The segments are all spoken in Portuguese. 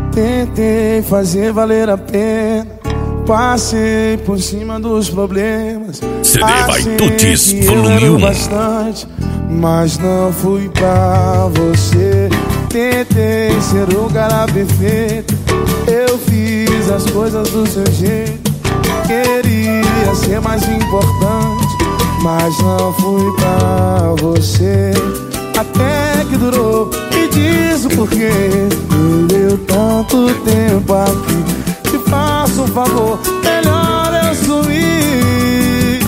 Tentei fazer valer a pena, passei por cima dos problemas. CD Vai Tutis Volume 1. Bastante, mas não fui pra você. Tentei ser o cara perfeito, eu fiz as coisas do seu jeito. Queria ser mais importante, mas não fui pra você. Até que durou, me diz o porquê. Perdeu tanto tempo aqui, te faço um favor, melhor eu sumir.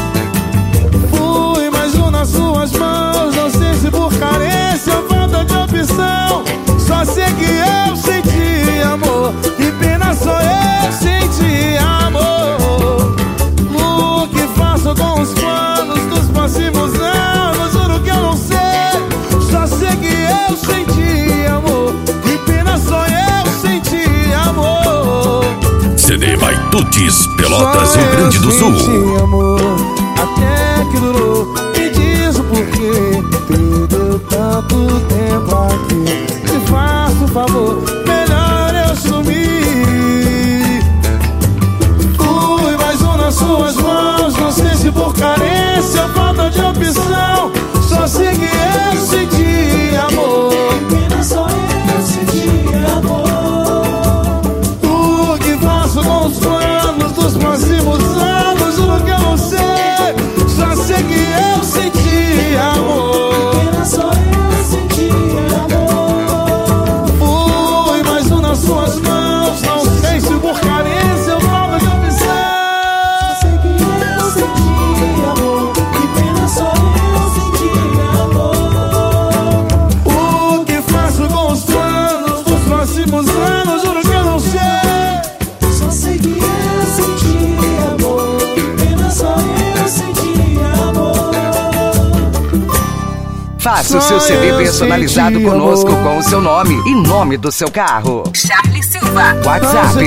Fui mais um nas suas mãos, não sei se por carência ou falta de opção. Só sei que eu senti amor, e pena só eu senti amor. O que faço com os planos dos próximos anos, juro que eu não sei. Só sei que eu senti amor, e pena só eu senti amor. CD Vai Tutis, Pelotas, Rio Grande do Sul. Senti amor, até que durou, me diz o porquê. Perdeu tanto tempo aqui, te faço um favor, melhor eu sumir. Fui mais um nas suas mãos, não sei se por carência ou falta de opção. Só sei que eu senti amor, pena só eu senti amor. o que faço com os planos dos próximos anos, juro que eu não sei. Só sei que eu senti amor, Pena só eu senti amor. fui mais um nas suas mãos, não sei se por carência ou falta de opção. Só sei que eu senti amor, e pena só eu senti amor. O que faço com os planos dos próximos anos, juro que eu não sei. Só sei que eu senti amor, e pena só eu senti amor. Faça o seu CD personalizado conosco com o seu nome e nome do seu carro. Charlie Silva. WhatsApp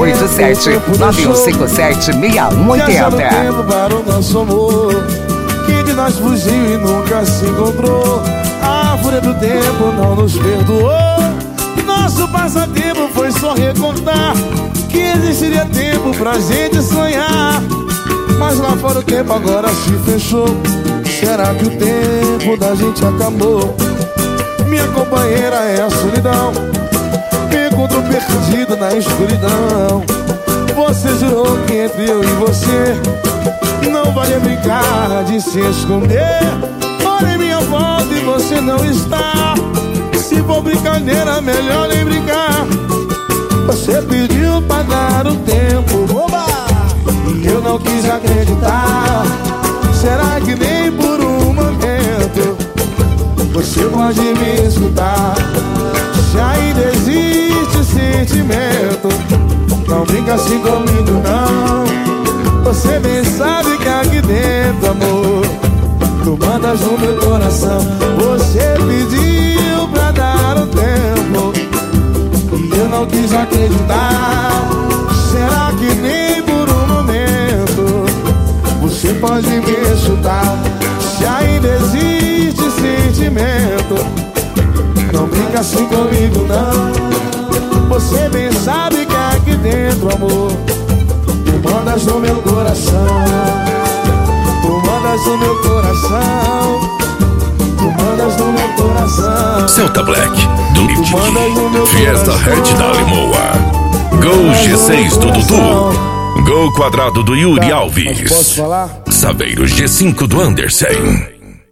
87-9157-6180. tempo para o nosso amor, que de nós fugiu e nunca se encontrou. A fúria do tempo não nos perdoou. Nosso passatempo foi só recontar que existiria tempo pra gente sonhar. Mas lá fora o tempo agora se fechou. Será que o tempo da gente acabou? Minha companheira é a solidão, me encontro perdido na escuridão. Você jurou que entre eu e você não valia brincar de se esconder. Olha minha volta e você não está. Se for brincadeira, melhor nem brincar. Você pediu pra dar o tempo, e eu não quis acreditar. Será que nem por um momento você pode me escutar? Se ainda existe sentimento, não brinca assim comigo não. Você bem sabe que aqui dentro, amor, tu mandas no meu coração. Você pediu pra dar o tempo, e eu não quis acreditar. Será que nem por um momento você pode me escutar? Se ainda existe sentimento, não brinca assim comigo não. Você bem sabe que aqui dentro, amor, tu mandas no meu coração. Tu mandas no meu coração. Tu mandas no meu coração. Celta Black, do Tu mandas no meu Fiesta coração. Red da Limoa. Gol G6 do Dudu. Gol quadrado do Yuri Mas Alves. posso falar? Saveiro G5 do Anderson.